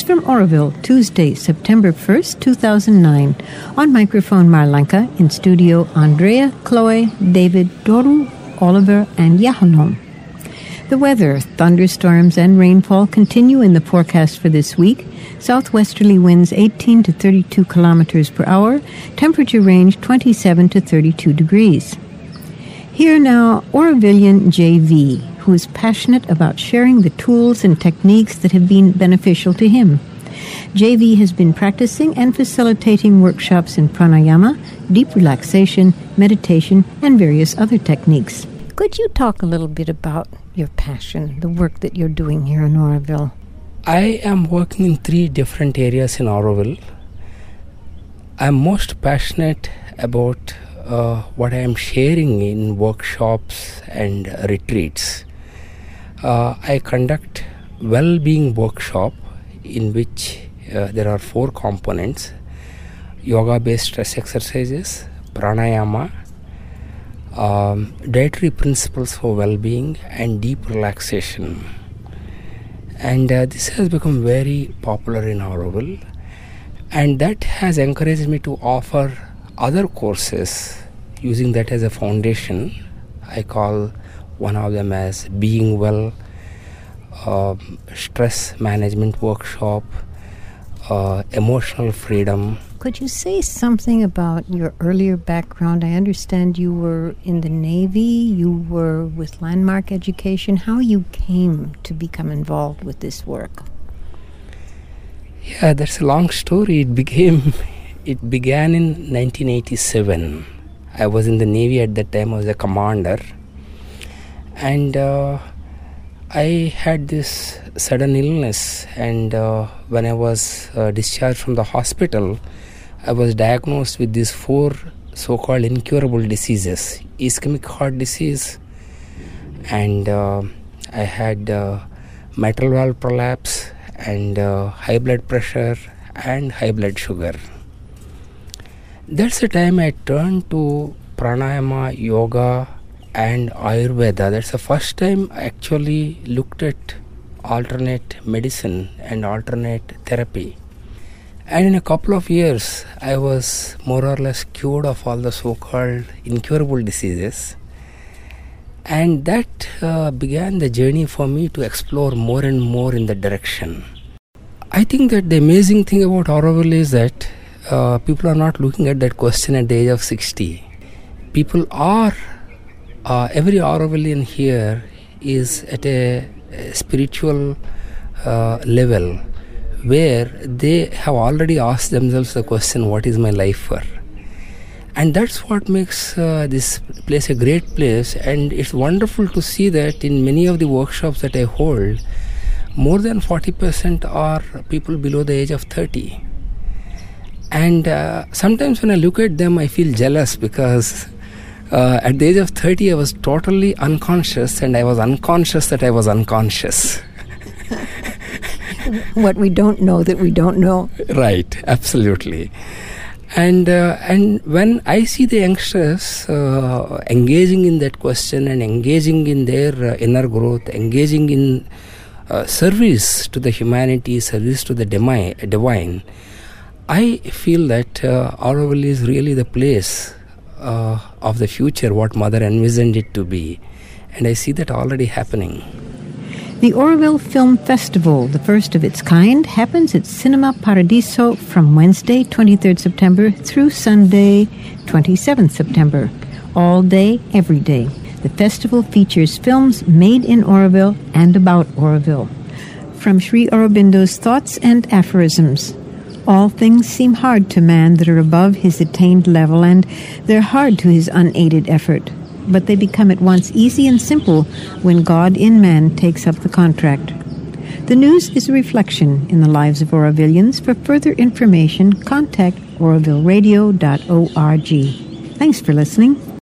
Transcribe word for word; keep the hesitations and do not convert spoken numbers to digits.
from Oroville, Tuesday, September first, two thousand nine. On microphone Marlenka, in studio Andrea, Chloe, David, Doru, Oliver, and Yahanom. The weather, thunderstorms and rainfall continue in the forecast for this week. Southwesterly winds eighteen to thirty-two kilometers per hour. Temperature range twenty-seven to thirty-two degrees. Here now, Orovillian J V, who is passionate about sharing the tools and techniques that have been beneficial to him. J V has been practicing and facilitating workshops in pranayama, deep relaxation, meditation, and various other techniques. Could you talk a little bit about your passion, the work that you're doing here in Oroville? I am working in three different areas in Oroville. I'm most passionate about uh, what I am sharing in workshops and retreats. Uh, I conduct well-being workshop in which uh, there are four components: yoga-based stress exercises, pranayama, um, dietary principles for well-being, and deep relaxation. And uh, this has become very popular in Oroville, and that has encouraged me to offer other courses using that as a foundation. I call one of them as Being Well, uh, Stress Management Workshop, uh, Emotional Freedom. Could you say something about your earlier background? I understand you were in the Navy, you were with Landmark Education. How you came to become involved with this work? Yeah, that's a long story. It became, it began in nineteen eighty-seven. I was in the Navy at that time. I was a commander. And uh, I had this sudden illness, and uh, when I was uh, discharged from the hospital, I was diagnosed with these four so-called incurable diseases: ischemic heart disease, and uh, I had uh, mitral valve prolapse, and uh, high blood pressure, and high blood sugar. That's the time I turned to pranayama, yoga, and Ayurveda. That's the first time I actually looked at alternate medicine and alternate therapy. And in a couple of years, I was more or less cured of all the so-called incurable diseases. And that uh, began the journey for me to explore more and more in that direction. I think that the amazing thing about Oroville is that uh, people are not looking at that question at the age of sixty. People are, uh, every Orovillian here is at a, a spiritual uh, level where they have already asked themselves the question, what is my life for? And that's what makes uh, this place a great place. And it's wonderful to see that in many of the workshops that I hold, more than forty percent are people below the age of thirty. And uh, sometimes when I look at them, I feel jealous because uh, at the age of thirty, I was totally unconscious, and I was unconscious that I was unconscious. What we don't know that we don't know. Right, absolutely. And uh, and when I see the youngsters uh, engaging in that question and engaging in their uh, inner growth, engaging in uh, service to the humanity, service to the demi- divine, I feel that uh, Oroville is really the place uh, of the future, what Mother envisioned it to be. And I see that already happening. The Oroville Film Festival, the first of its kind, happens at Cinema Paradiso from Wednesday, twenty-third September, through Sunday, twenty-seventh September. All day, every day. The festival features films made in Oroville and about Oroville. From Sri Aurobindo's thoughts and aphorisms. All things seem hard to man that are above his attained level, and they're hard to his unaided effort. But they become at once easy and simple when God in man takes up the contract. The news is a reflection in the lives of Orovillians. For further information, contact oroville radio dot org. Thanks for listening.